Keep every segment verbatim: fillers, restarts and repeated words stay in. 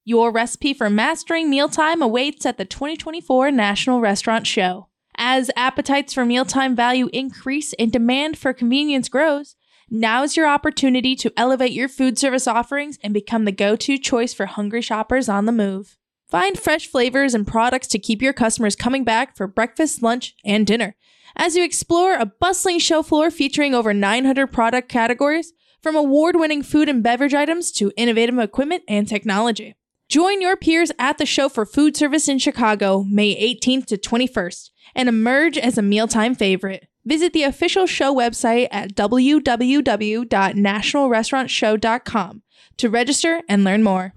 Your recipe for mastering mealtime awaits at the twenty twenty-four National Restaurant Show. As appetites for mealtime value increase and demand for convenience grows, now is your opportunity to elevate your food service offerings and become the go-to choice for hungry shoppers on the move. Find fresh flavors and products to keep your customers coming back for breakfast, lunch, and dinner as you explore a bustling show floor featuring over nine hundred product categories, from award-winning food and beverage items to innovative equipment and technology. Join your peers at the show for food service in Chicago, May eighteenth to twenty-first, and emerge as a mealtime favorite. Visit the official show website at w w w dot national restaurant show dot com to register and learn more.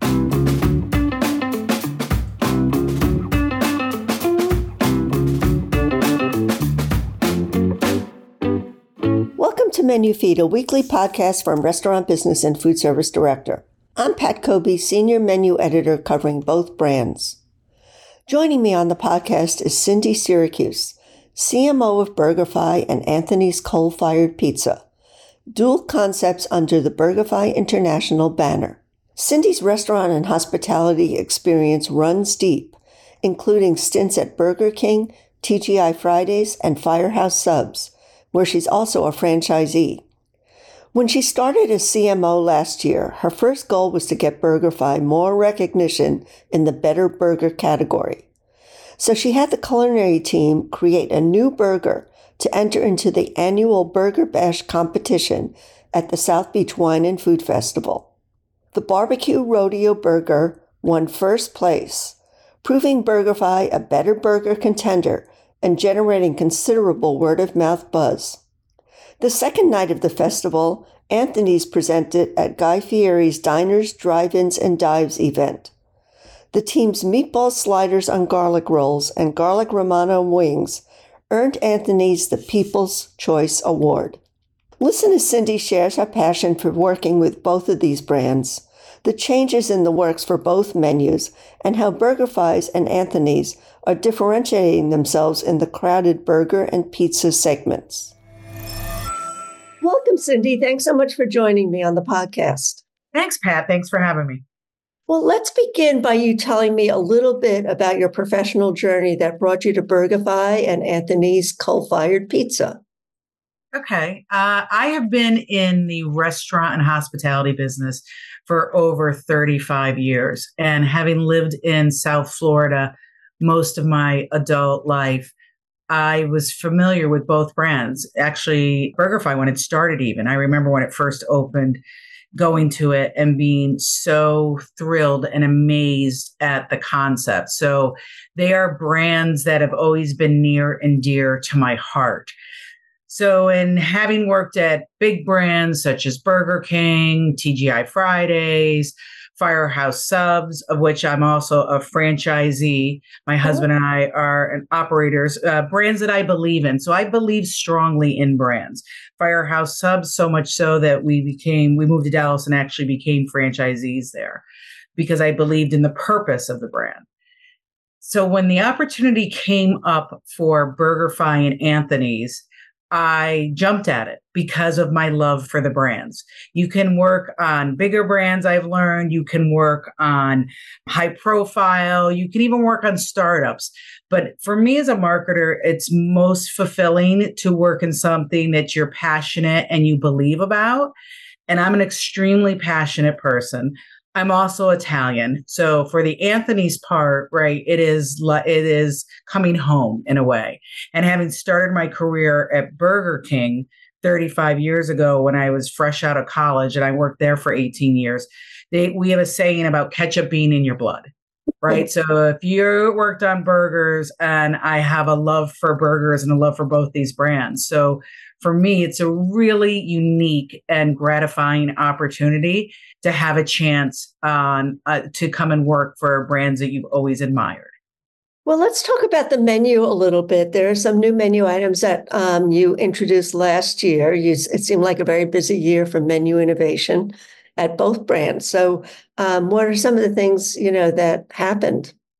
Welcome to Menu Feed, a weekly podcast from Restaurant Business and Food Service Director. I'm Pat Kobe, Senior Menu Editor covering both brands. Joining me on the podcast is Cindy Syracuse, C M O of BurgerFi and Anthony's Coal-Fired Pizza, dual concepts under the BurgerFi International banner. Cindy's restaurant and hospitality experience runs deep, including stints at Burger King, T G I Fridays, and Firehouse Subs, where she's also a franchisee. When she started as C M O last year, her first goal was to get BurgerFi more recognition in the better burger category. So she had the culinary team create a new burger to enter into the annual Burger Bash competition at the South Beach Wine and Food Festival. The Barbecue Rodeo Burger won first place, proving BurgerFi a better burger contender and generating considerable word-of-mouth buzz. The second night of the festival, Anthony's presented at Guy Fieri's Diners, Drive-Ins, and Dives event. The team's meatball sliders on garlic rolls and garlic Romano wings earned Anthony's the People's Choice Award. Listen as Cindy shares her passion for working with both of these brands, the changes in the works for both menus, and how BurgerFi's and Anthony's are differentiating themselves in the crowded burger and pizza segments. Welcome, Cindy. Thanks so much for joining me on the podcast. Thanks, Pat. Thanks for having me. Well, let's begin by you telling me a little bit about your professional journey that brought you to BurgerFi and Anthony's Coal-Fired Pizza. Okay. Uh, I have been in the restaurant and hospitality business for over thirty-five years. And having lived in South Florida most of my adult life, I was familiar with both brands. Actually, BurgerFi, when it started even, I remember when it first opened, going to it and being so thrilled and amazed at the concept. So they are brands that have always been near and dear to my heart. So in having worked at big brands such as Burger King, T G I Fridays, Firehouse Subs, of which I'm also a franchisee. My husband and I are operators, uh, brands that I believe in. So I believe strongly in brands. Firehouse Subs, so much so that we became, we moved to Dallas and actually became franchisees there because I believed in the purpose of the brand. So when the opportunity came up for BurgerFi and Anthony's, I jumped at it because of my love for the brands. You can work on bigger brands, I've learned. You can work on high profile. You can even work on startups. But for me as a marketer, it's most fulfilling to work in something that you're passionate and you believe about. And I'm an extremely passionate person. I'm also Italian. So for the Anthony's part, right, it is it is coming home in a way. And having started my career at Burger King thirty-five years ago when I was fresh out of college and I worked there for eighteen years, they, we have a saying about ketchup being in your blood, right? So if you worked on burgers, and I have a love for burgers and a love for both these brands. So for me, it's a really unique and gratifying opportunity to have a chance um, uh, to come and work for brands that you've always admired. Well, let's talk about the menu a little bit. There are some new menu items that um, you introduced last year. You, it seemed like a very busy year for menu innovation at both brands. So um, what are some of the things, you know, that happened?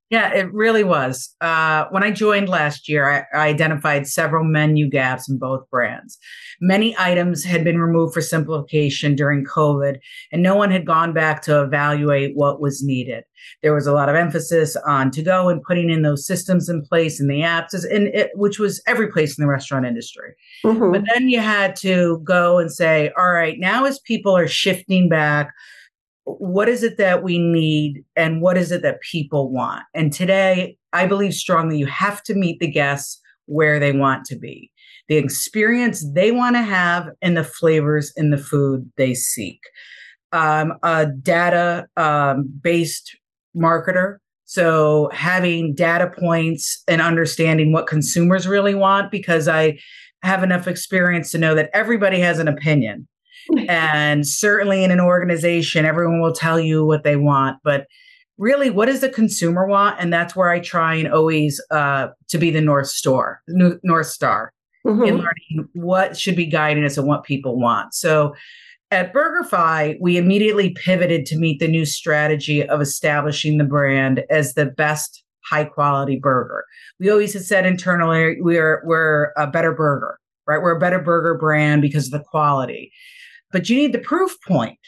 Yeah, it really was. Uh, when I joined last year, I, I identified several menu gaps in both brands. Many items had been removed for simplification during COVID, and no one had gone back to evaluate what was needed. There was a lot of emphasis on to go and putting in those systems in place and the apps, and it, which was every place in the restaurant industry. Mm-hmm. But then you had to go and say, all right, now as people are shifting back, what is it that we need and what is it that people want? And today, I believe strongly you have to meet the guests where they want to be, the experience they want to have, and the flavors in the food they seek. Um, a data um, based marketer. So having data points and understanding what consumers really want, because I have enough experience to know that everybody has an opinion. And certainly in an organization, everyone will tell you what they want, but really, what does the consumer want? And that's where I try and always uh, to be the North Star, North Star mm-hmm. in learning what should be guiding us and what people want. So at BurgerFi, we immediately pivoted to meet the new strategy of establishing the brand as the best high quality burger. We always had said internally, we're, we're a better burger, right? We're a better burger brand because of the quality. But you need the proof point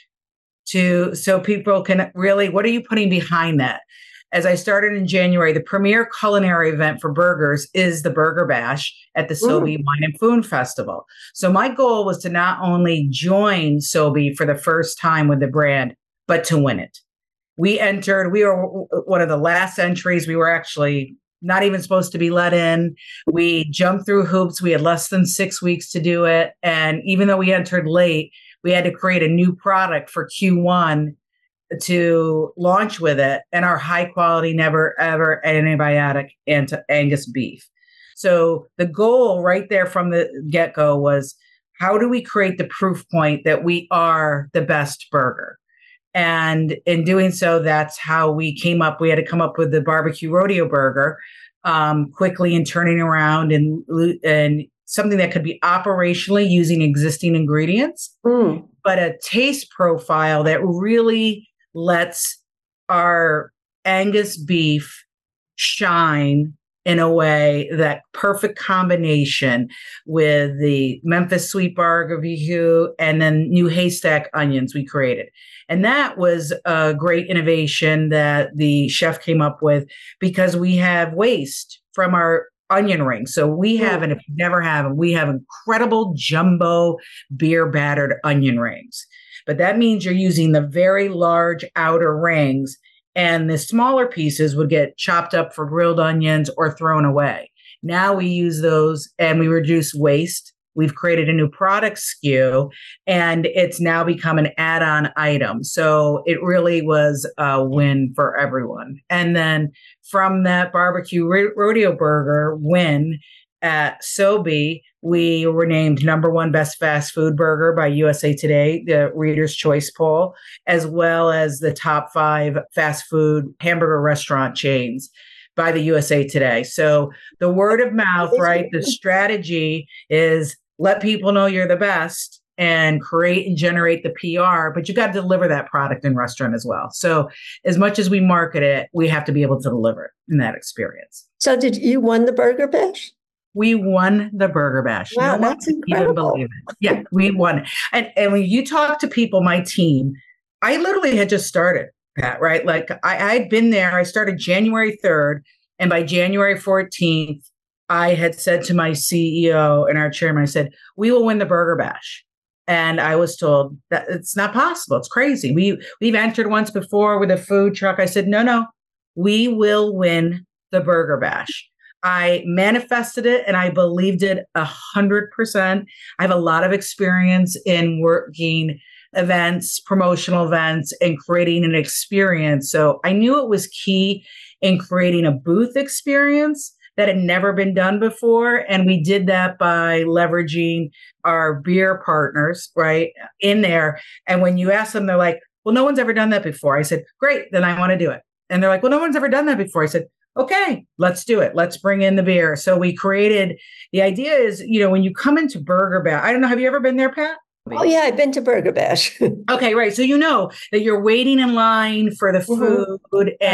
to so people can really, what are you putting behind that? As I started in January, the premier culinary event for burgers is the Burger Bash at the Sobe mm. Wine and Food Festival. So my goal was to not only join Sobe for the first time with the brand, but to win it. We entered, we were one of the last entries. We were actually not even supposed to be let in. We jumped through hoops. We had less than six weeks to do it. And even though we entered late, we had to create a new product for Q one to launch with it, and our high quality, never ever antibiotic anti- Angus beef. So the goal right there from the get-go was, how do we create the proof point that we are the best burger? And in doing so, that's how we came up. We had to come up with the barbecue rodeo burger um, quickly and turning around and and something that could be operationally using existing ingredients, mm. but a taste profile that really lets our Angus beef shine in a way, that perfect combination with the Memphis sweet barbecue and then new haystack onions we created. And that was a great innovation that the chef came up with, because we have waste from our onion rings. So we have, and if you never have them, we have incredible jumbo beer battered onion rings. But that means you're using the very large outer rings, and the smaller pieces would get chopped up for grilled onions or thrown away. Now we use those and we reduce waste. We've created a new product S K U, and it's now become an add-on item. So it really was a win for everyone. And then from that barbecue rodeo burger win at Sobe, we were named number one best fast food burger by U S A Today, the Reader's Choice poll, as well as the top five fast food hamburger restaurant chains by the U S A Today. So the word of mouth, right? The strategy is let people know you're the best and create and generate the P R, but you got to deliver that product in restaurant as well. So as much as we market it, we have to be able to deliver it in that experience. So did you won the Burger Bash? We won the Burger Bash. Wow, no that's incredible. Even believe it. Yeah, we won it. And, and when you talk to people, my team, I literally had just started, Pat, right? Like I had been there. I started January third. And by January fourteenth, I had said to my C E O and our chairman, I said, we will win the Burger Bash. And I was told that it's not possible. It's crazy. We, we've entered once before with a food truck. I said, no, no, we will win the Burger Bash. I manifested it and I believed it a hundred percent. I have a lot of experience in working events, promotional events, and creating an experience. So I knew it was key in creating a booth experience that had never been done before. And we did that by leveraging our beer partners, right, in there. And when you ask them, they're like, well, no one's ever done that before. I said, great, then I want to do it. And they're like, well, no one's ever done that before. I said, okay, let's do it. Let's bring in the beer. So we created, the idea is, you know, when you come into Burger Bash, I don't know, have you ever been there, Pat? Oh, yeah, I've been to Burger Bash. Okay, right. So you know that you're waiting in line for the food mm-hmm. and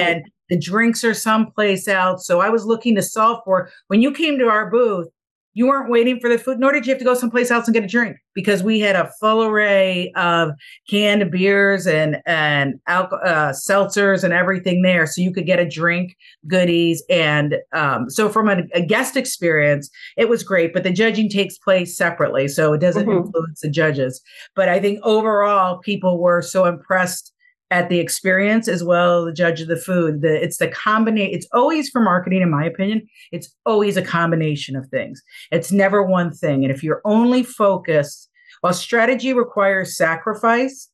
The drinks are someplace else. So I was looking to solve for, when you came to our booth, you weren't waiting for the food, nor did you have to go someplace else and get a drink, because we had a full array of canned beers and and alcohol, uh, seltzers and everything there, so you could get a drink, goodies, and um, so from a, a guest experience, it was great. But the judging takes place separately, so it doesn't mm-hmm. influence the judges. But I think overall, people were so impressed at the experience as well as the judge of the food. The, it's the combination. It's always, for marketing, in my opinion, it's always a combination of things. It's never one thing. And if you're only focused, while strategy requires sacrifice,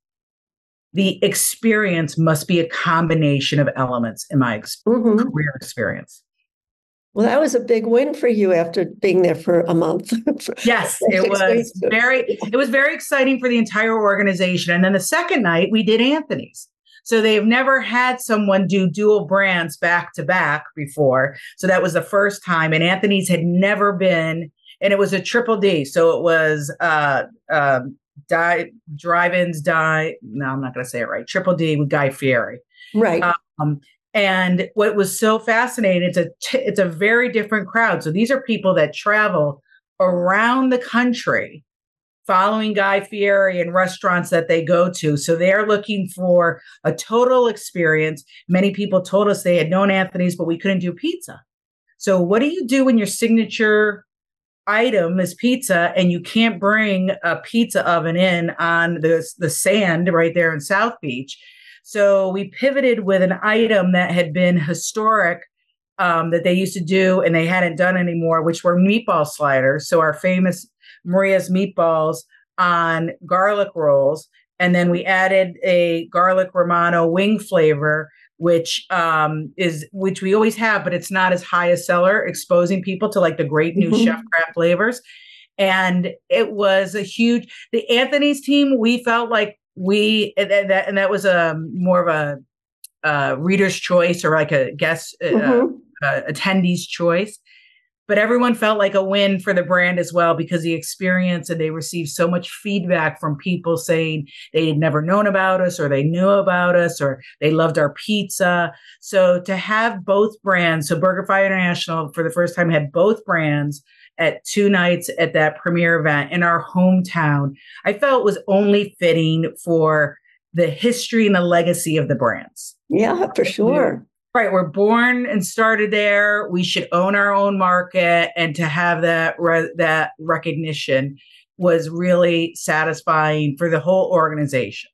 the experience must be a combination of elements in my ex- mm-hmm. career experience. Well, that was a big win for you after being there for a month. Yes, it was very, it was very exciting for the entire organization. And then the second night we did Anthony's. So they've never had someone do dual brands back to back before. So that was the first time. And Anthony's had never been, and it was a triple D. So it was uh, uh, die, drive-ins, die. No, I'm not going to say it right. Triple D with Guy Fieri. Right. Um, And what was so fascinating, it's a t- it's a very different crowd. So these are people that travel around the country following Guy Fieri and restaurants that they go to. So they're looking for a total experience. Many people told us they had known Anthony's, but we couldn't do pizza. So what do you do when your signature item is pizza and you can't bring a pizza oven in on the, the sand right there in South Beach? So we pivoted with an item that had been historic, um, that they used to do and they hadn't done anymore, which were meatball sliders. So our famous Maria's meatballs on garlic rolls. And then we added a garlic Romano wing flavor, which um, is which we always have, but it's not as high a seller, exposing people to like the great new mm-hmm. chef craft flavors. And it was a huge, the Anthony's team, we felt like We and that and that was a more of a uh, reader's choice, or like a guest uh, mm-hmm. uh, attendee's choice, but everyone felt like a win for the brand as well, because the experience, and they received so much feedback from people saying they had never known about us, or they knew about us, or they loved our pizza. So to have both brands, so BurgerFi International for the first time had both brands at two nights at that premiere event in our hometown, I felt was only fitting for the history and the legacy of the brands. Yeah, for sure. Right. We're born and started there. We should own our own market. And to have that, re- that recognition was really satisfying for the whole organization,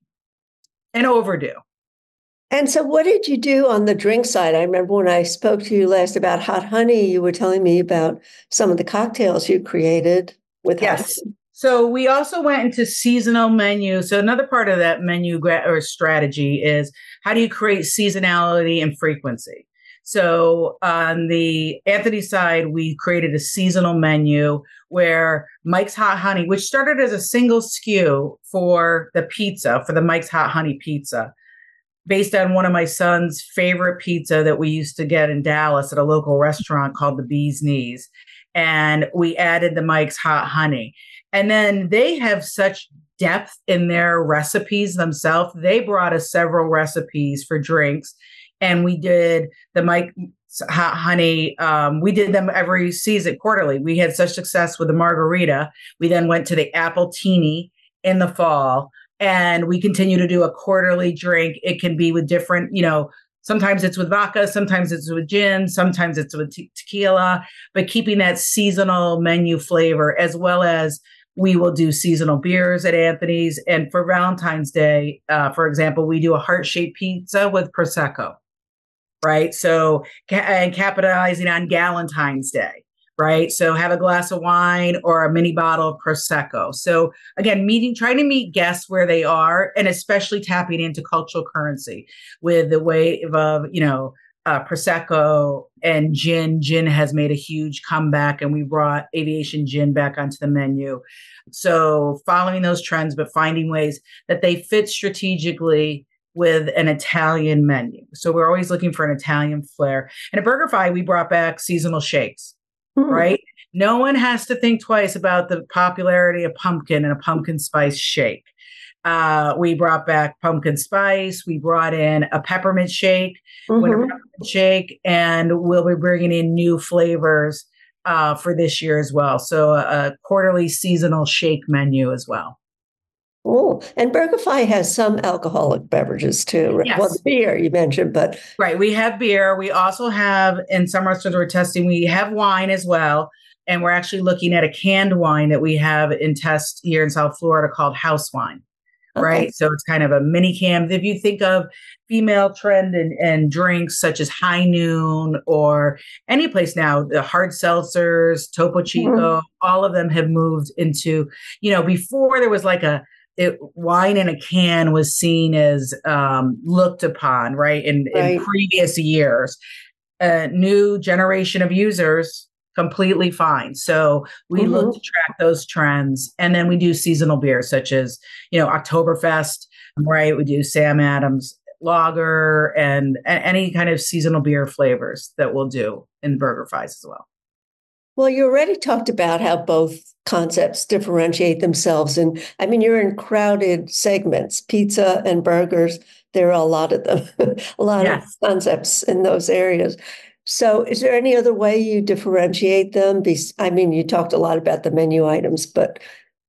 and overdue. And so what did you do on the drink side? I remember when I spoke to you last about Hot Honey, you were telling me about some of the cocktails you created with yes. Hot Honey. So we also went into seasonal menu. So another part of that menu gra- or strategy is, how do you create seasonality and frequency? So on the Anthony side, we created a seasonal menu where Mike's Hot Honey, which started as a single S K U for the pizza, for the Mike's Hot Honey pizza, based on one of my son's favorite pizza that we used to get in Dallas at a local restaurant called the Bee's Knees. And we added the Mike's Hot Honey. And then they have such depth in their recipes themselves. They brought us several recipes for drinks. And we did the Mike's Hot Honey. Um, we did them every season, quarterly. We had such success with the margarita. We then went to the Appletini in the fall. And we continue to do a quarterly drink. It can be with different, you know, sometimes it's with vodka, sometimes it's with gin, sometimes it's with te- tequila, but keeping that seasonal menu flavor, as well as we will do seasonal beers at Anthony's. And for Valentine's Day, uh, for example, we do a heart-shaped pizza with Prosecco, right? So, and capitalizing on Galentine's Day. Right. So have a glass of wine or a mini bottle of Prosecco. So again, meeting, trying to meet guests where they are, and especially tapping into cultural currency with the wave of, you know, uh, Prosecco and gin. Gin has made a huge comeback, and we brought aviation gin back onto the menu. So following those trends, but finding ways that they fit strategically with an Italian menu. So we're always looking for an Italian flair. And at BurgerFi, we brought back seasonal shakes. Right? No one has to think twice about the popularity of pumpkin and a pumpkin spice shake. Uh, we brought back pumpkin spice. We brought in a peppermint shake. Mm-hmm. When a peppermint shake, and we'll be bringing in new flavors uh, for this year as well. So a, a quarterly seasonal shake menu as well. Oh, and BurgerFi has some alcoholic beverages too. Right? Yes. Well, the beer you mentioned, but right, we have beer. We also have, in some restaurants we're testing, we have wine as well. And we're actually looking at a canned wine that we have in test here in South Florida called House Wine. Okay. Right. So it's kind of a mini cam. If you think of female trend and, and drinks such as High Noon or any place now, the hard seltzers, Topo Chico, mm-hmm. all of them have moved into, you know, before there was like a it, wine in a can was seen as um, looked upon, right. In, right. in previous years, a new generation of users completely fine. So we mm-hmm. look to track those trends. And then we do seasonal beers such as, you know, Oktoberfest, right? We do Sam Adams Lager and a- any kind of seasonal beer flavors that we'll do in BurgerFi as well. Well, you already talked about how both concepts differentiate themselves. And I mean, you're in crowded segments, pizza and burgers. There are a lot of them, a lot yes. of concepts in those areas. So is there any other way you differentiate them? I mean, you talked a lot about the menu items, but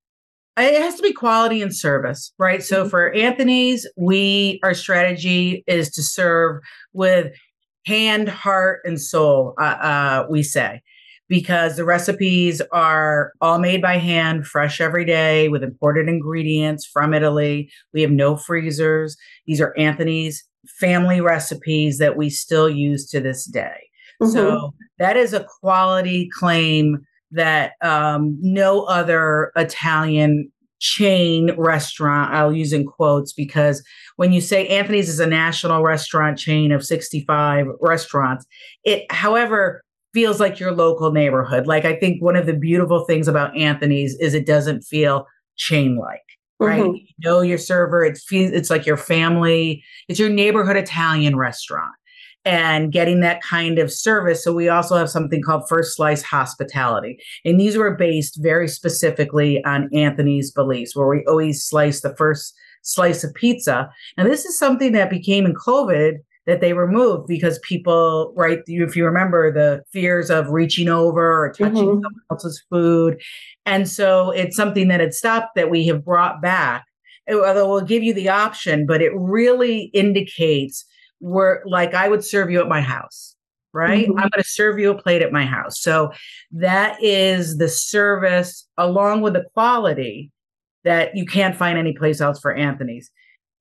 it has to be quality and service, right? So for Anthony's, we, our strategy is to serve with hand, heart, and soul, uh, uh, we say, because the recipes are all made by hand, fresh every day with imported ingredients from Italy. We have no freezers. These are Anthony's family recipes that we still use to this day. Mm-hmm. So that is a quality claim that um, no other Italian chain restaurant, I'll use in quotes, because when you say Anthony's is a national restaurant chain of sixty-five restaurants, it, however, feels like your local neighborhood. Like, I think one of the beautiful things about Anthony's is it doesn't feel chain-like. Right. Mm-hmm. You know your server. It feels it's like your family. It's your neighborhood Italian restaurant and getting that kind of service. So we also have something called First Slice Hospitality. And these were based very specifically on Anthony's beliefs, where we always slice the first slice of pizza. And this is something that became in COVID that they removed because people, right, if you remember the fears of reaching over or touching mm-hmm. someone else's food. And so it's something that had stopped that we have brought back, although we'll give you the option, but it really indicates we're like, I would serve you at my house, right? Mm-hmm. I'm going to serve you a plate at my house. So that is the service along with the quality that you can't find anyplace else for Anthony's.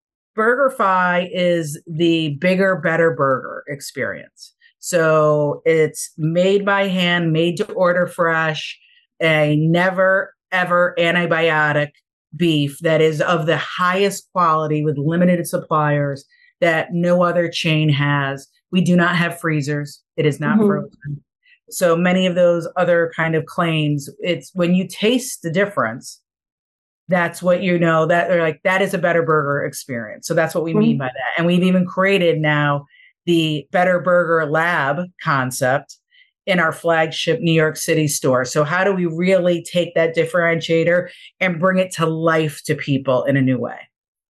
BurgerFi is the bigger, better burger experience. So it's made by hand, made to order fresh, a never, ever antibiotic beef that is of the highest quality with limited suppliers that no other chain has. We do not have freezers. It is not mm-hmm. frozen. So many of those other kind of claims, it's when you taste the difference, that's what you know, that they're like, that is a better burger experience. So that's what we mm-hmm. mean by that. And we've even created now the Better Burger Lab concept in our flagship New York City store. So how do we really take that differentiator and bring it to life to people in a new way?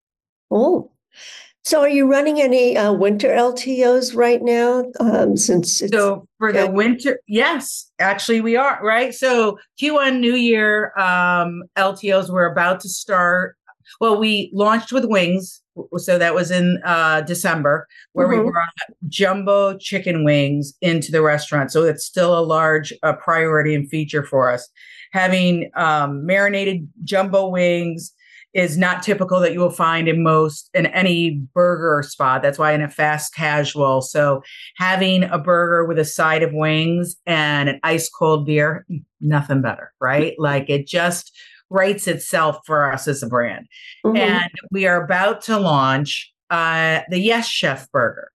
Oh, so are you running any uh, winter L T Os right now? Um, since it's, so for the winter, yes, actually we are, right? So Q one New Year um, L T Os were about to start. Well, we launched with wings. So that was in uh, December, where mm-hmm. we brought jumbo chicken wings into the restaurant. So it's still a large uh, priority and feature for us. Having um, marinated jumbo wings is not typical that you will find in most, in any burger spot. That's why in a fast casual. So having a burger with a side of wings and an ice cold beer, nothing better, right? Like it just writes itself for us as a brand. Mm-hmm. And we are about to launch uh, the Yes Chef burger.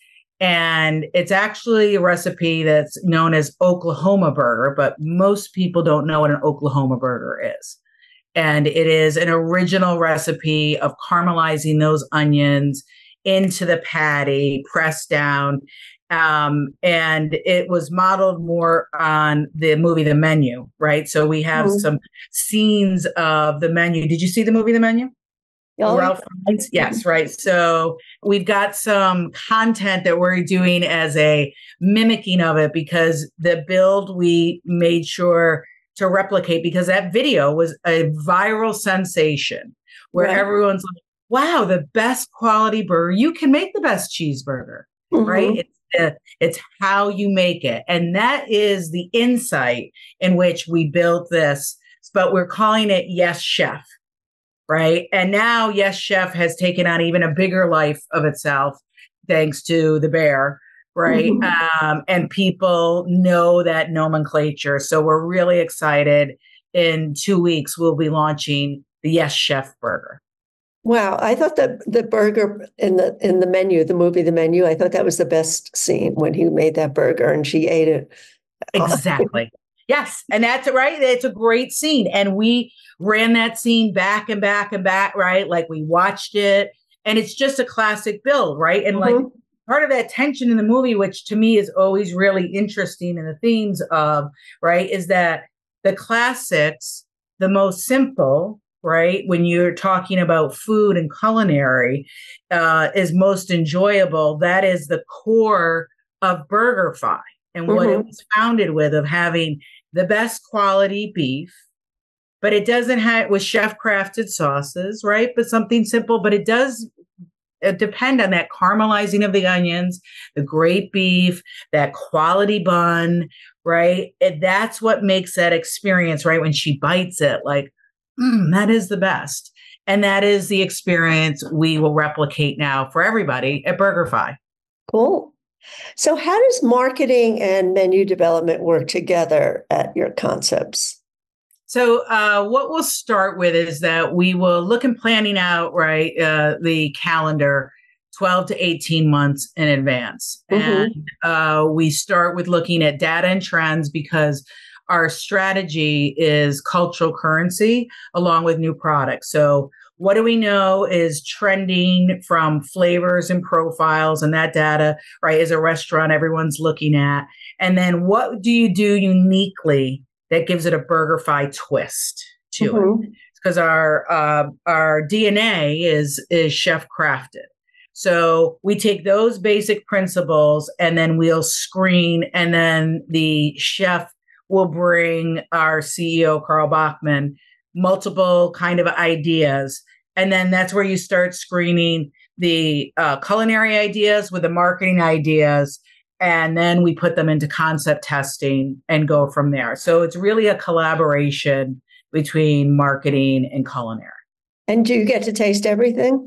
And it's actually a recipe that's known as Oklahoma burger, but most people don't know what an Oklahoma burger is. And it is an original recipe of caramelizing those onions into the patty, pressed down. Um, and it was modeled more on the movie The Menu, right? So we have mm-hmm. some scenes of The Menu. Did you see the movie The Menu? Oh, Ralph Fiennes? Yes, right. So we've got some content that we're doing as a mimicking of it, because the build we made sure to replicate, because that video was a viral sensation where right. everyone's like, wow, the best quality burger. You can make the best cheeseburger, mm-hmm. right? It's, the, it's how you make it. And that is the insight in which we built this, but we're calling it Yes Chef, right? And now Yes Chef has taken on even a bigger life of itself, thanks to the bear, right? Mm-hmm. Um, and people know that nomenclature. So we're really excited. In two weeks, we'll be launching the Yes Chef burger. Wow, I thought that the burger in the in the menu, the movie, The Menu, I thought that was the best scene when he made that burger and she ate it. Exactly. Yes, and that's right. It's a great scene, and we ran that scene back and back and back, right? Like we watched it, and it's just a classic build, right? And mm-hmm. like part of that tension in the movie, which to me is always really interesting in the themes of, right, is that the classics, the most simple, right, when you're talking about food and culinary, uh, is most enjoyable. That is the core of BurgerFi and mm-hmm. what it was founded with, of having the best quality beef, but it doesn't have with chef crafted sauces, right? But something simple, but it does uh, depend on that caramelizing of the onions, the great beef, that quality bun, right? And that's what makes that experience, right? When she bites it, like, Mm, that is the best. And that is the experience we will replicate now for everybody at BurgerFi. Cool. So how does marketing and menu development work together at your concepts? So uh, what we'll start with is that we will look and planning out, right, uh, the calendar twelve to eighteen months in advance. Mm-hmm. And uh, we start with looking at data and trends, because our strategy is cultural currency along with new products. So what do we know is trending from flavors and profiles, and that data, right, is a restaurant everyone's looking at. And then what do you do uniquely that gives it a BurgerFi twist to mm-hmm. it? Because our uh, our D N A is is chef crafted. So we take those basic principles and then we'll screen, and then the chef will bring our C E O, Carl Bachman, multiple kind of ideas. And then that's where you start screening the uh, culinary ideas with the marketing ideas. And then we put them into concept testing and go from there. So it's really a collaboration between marketing and culinary. And do you get to taste everything?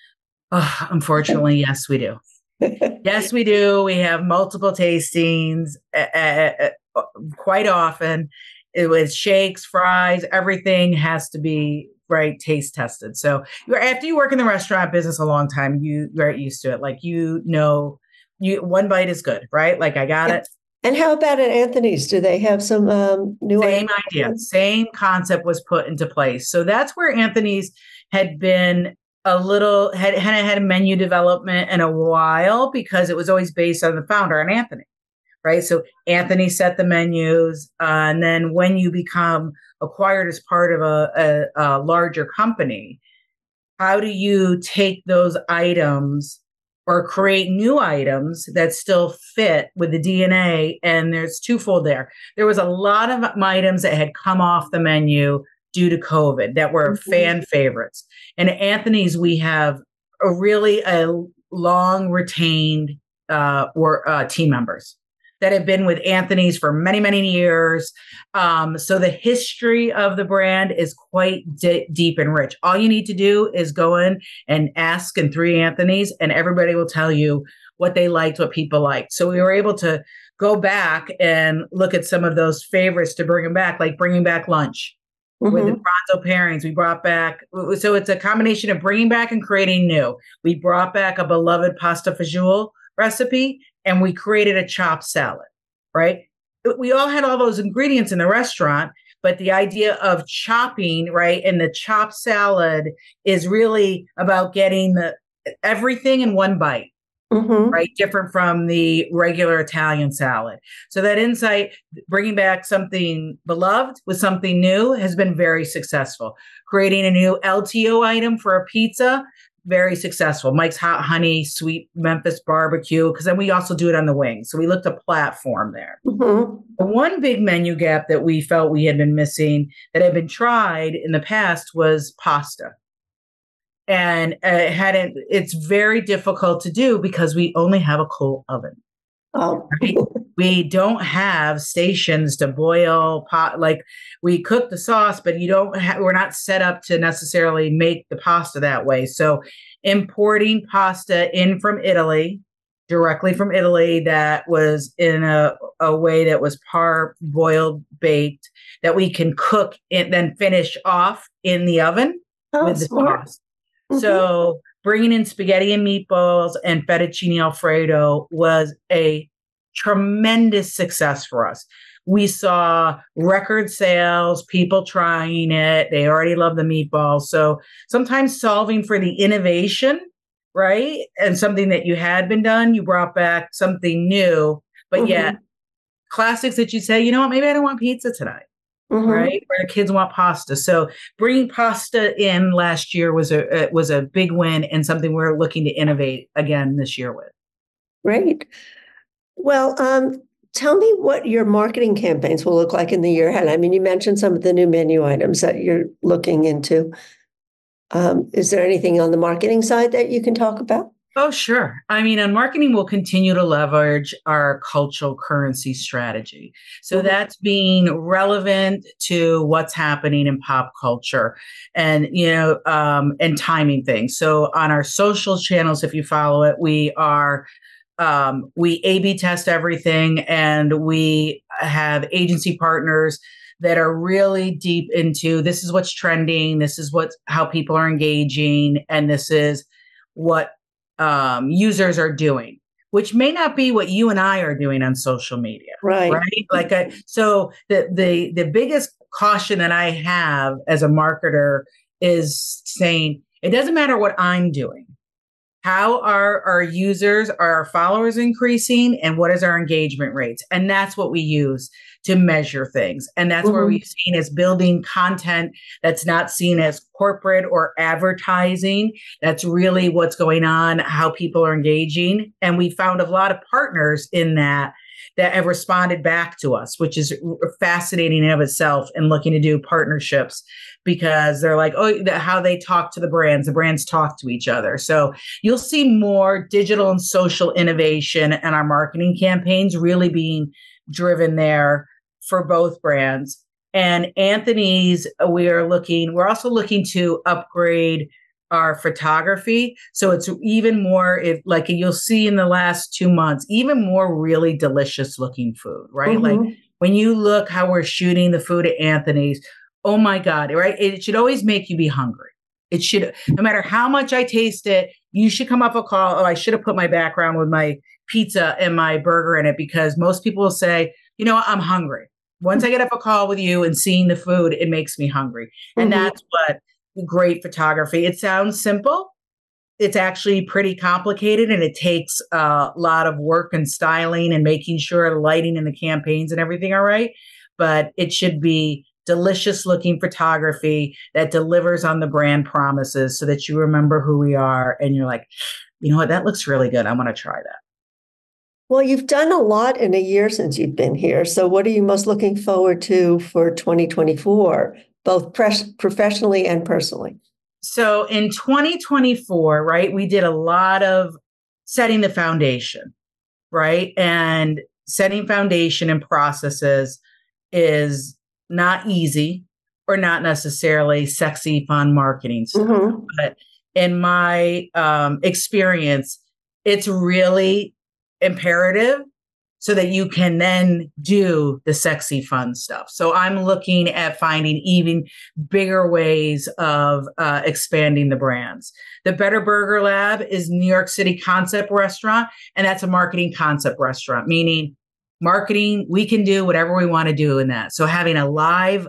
Oh, unfortunately, yes, we do. Yes, we do. We have multiple tastings. Uh, uh, quite often it was shakes, fries, everything has to be right taste tested. So after you work in the restaurant business a long time, you get used to it. Like, you know, you one bite is good, right? Like, I got it. And how about at Anthony's? Do they have some um, new same idea? Same concept was put into place. So that's where Anthony's had been a little had had had a menu development in a while, because it was always based on the founder, on Anthony. Right. So Anthony set the menus. Uh, and then when you become acquired as part of a, a, a larger company, how do you take those items or create new items that still fit with the D N A? And there's twofold there. There was a lot of items that had come off the menu due to COVID that were mm-hmm. fan favorites. And at Anthony's, we have a really a long retained uh, or, uh, team members that have been with Anthony's for many, many years. Um, so the history of the brand is quite d- deep and rich. All you need to do is go in and ask in three Anthony's, and everybody will tell you what they liked, what people liked. So we were able to go back and look at some of those favorites to bring them back, like bringing back lunch mm-hmm. with the pronto pairings. We brought back, so it's a combination of bringing back and creating new. We brought back a beloved pasta fagioli recipe, and we created a chopped salad, right? We all had all those ingredients in the restaurant, but the idea of chopping, right, and the chopped salad is really about getting the everything in one bite, Mm-hmm. right? Different from the regular Italian salad. So that insight, bringing back something beloved with something new, has been very successful. Creating a new L T O item for a pizza, very successful. Mike's Hot Honey, Sweet Memphis Barbecue, because then we also do it on the wings. So we looked at platform there. Mm-hmm. The one big menu gap that we felt we had been missing that had been tried in the past was pasta. And uh, it hadn't, it's very difficult to do because we only have a coal oven. Oh. Right? We don't have stations to boil pot. Like we cook the sauce, but you don't have, we're not set up to necessarily make the pasta that way. So importing pasta in from Italy, directly from Italy, that was in a, a way that was par boiled, baked, that we can cook and then finish off in the oven Oh, with the smart. sauce. So Mm-hmm. bringing in spaghetti and meatballs and fettuccine Alfredo was a tremendous success for us. We saw record sales, people trying it. They already love the meatballs. So sometimes solving for the innovation, right? And something that you had been done, you brought back something new, but Mm-hmm. yet classics that you say, you know what, maybe I don't want pizza tonight. Mm-hmm. Right, where the kids want pasta. So bringing pasta in last year was a uh, was a big win and something we're looking to innovate again this year with. Great. Well, um, tell me what your marketing campaigns will look like in the year ahead. I mean, you mentioned some of the new menu items that you're looking into. Um, is there anything on the marketing side that you can talk about? Oh, sure. I mean, on marketing, we'll continue to leverage our cultural currency strategy. So Mm-hmm. that's being relevant to what's happening in pop culture and, you know, um, and timing things. So on our social channels, if you follow it, we are, um, we A B test everything, and we have agency partners that are really deep into this is what's trending. This is what, how people are engaging. And this is what um, users are doing, which may not be what you and I are doing on social media. Right. Right. Like, I, so the, the, the biggest caution that I have as a marketer is saying, it doesn't matter what I'm doing. How are our users, are our followers increasing, and what is our engagement rates? And that's what we use to measure things. And that's Mm-hmm. where we've seen as building content that's not seen as corporate or advertising. That's really what's going on, how people are engaging. And we found a lot of partners in that that have responded back to us, which is fascinating in of itself, and looking to do partnerships because they're like, oh, the, how they talk to the brands, the brands talk to each other. So you'll see more digital and social innovation and our marketing campaigns really being driven there for both brands. And Anthony's, we are looking, we're also looking to upgrade our photography. So it's even more, if like you'll see in the last two months, even more really delicious looking food, right? Mm-hmm. Like when you look how we're shooting the food at Anthony's, oh my God, right? It should always make you be hungry. It should, no matter how much I taste it, you should come up a call. Oh, I should have put my background with my pizza and my burger in it, because most people will say, you know what, I'm hungry. Once I get off a call with you and seeing the food, it makes me hungry. And Mm-hmm. that's what great photography. It sounds simple. It's actually pretty complicated, and it takes a lot of work and styling and making sure the lighting and the campaigns and everything are right. But it should be delicious looking photography that delivers on the brand promises so that you remember who we are and you're like, you know what, that looks really good. I want to try that. Well, you've done a lot in a year since you've been here. So what are you most looking forward to for twenty twenty-four, both pres- professionally and personally? So in twenty twenty-four, right, we did a lot of setting the foundation, right? And setting foundation and processes is not easy or not necessarily sexy, fun marketing stuff. Mm-hmm. But in my um, experience, it's really imperative so that you can then do the sexy, fun stuff. So I'm looking at finding even bigger ways of uh, expanding the brands. The Better Burger Lab is New York City concept restaurant, and that's a marketing concept restaurant, meaning marketing, we can do whatever we want to do in that. So having a live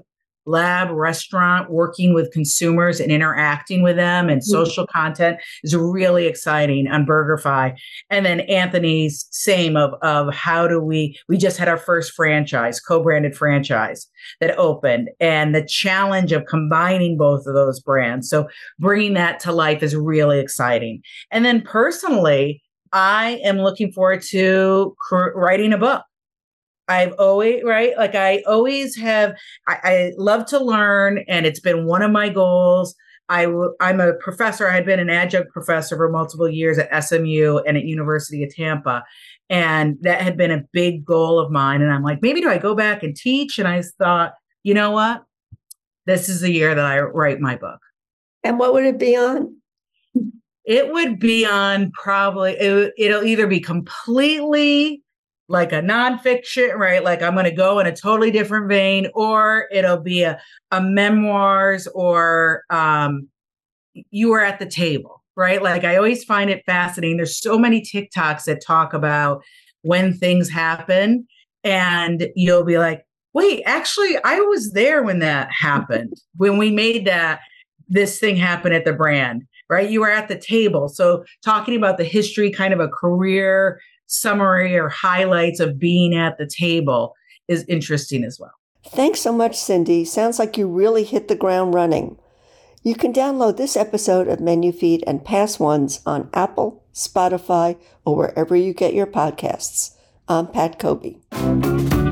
lab restaurant, working with consumers and interacting with them, and social mm-hmm. content is really exciting on BurgerFi. And then Anthony's same of, of how do we, we just had our first franchise, co-branded franchise that opened, and the challenge of combining both of those brands. So bringing that to life is really exciting. And then personally, I am looking forward to cr- writing a book. I've always, right? Like I always have, I, I love to learn, and it's been one of my goals. I w- I'm a professor. I had been an adjunct professor for multiple years at S M U and at University of Tampa. And that had been a big goal of mine. And I'm like, maybe do I go back and teach? And I thought, you know what? This is the year that I write my book. And what would it be on? It would be on probably, it, it'll either be completely like a nonfiction, right? Like I'm going to go in a totally different vein, or it'll be a, a memoirs, or um, you were at the table, right? Like I always find it fascinating. There's so many TikToks that talk about when things happen, and you'll be like, wait, actually, I was there when that happened, when we made that, this thing happen at the brand, right? You were at the table. So talking about the history, kind of a career summary or highlights of being at the table is interesting as well. Thanks so much, Cindy. Sounds like you really hit the ground running. You can download this episode of Menu Feed and past ones on Apple, Spotify, or wherever you get your podcasts. I'm Pat Kobe.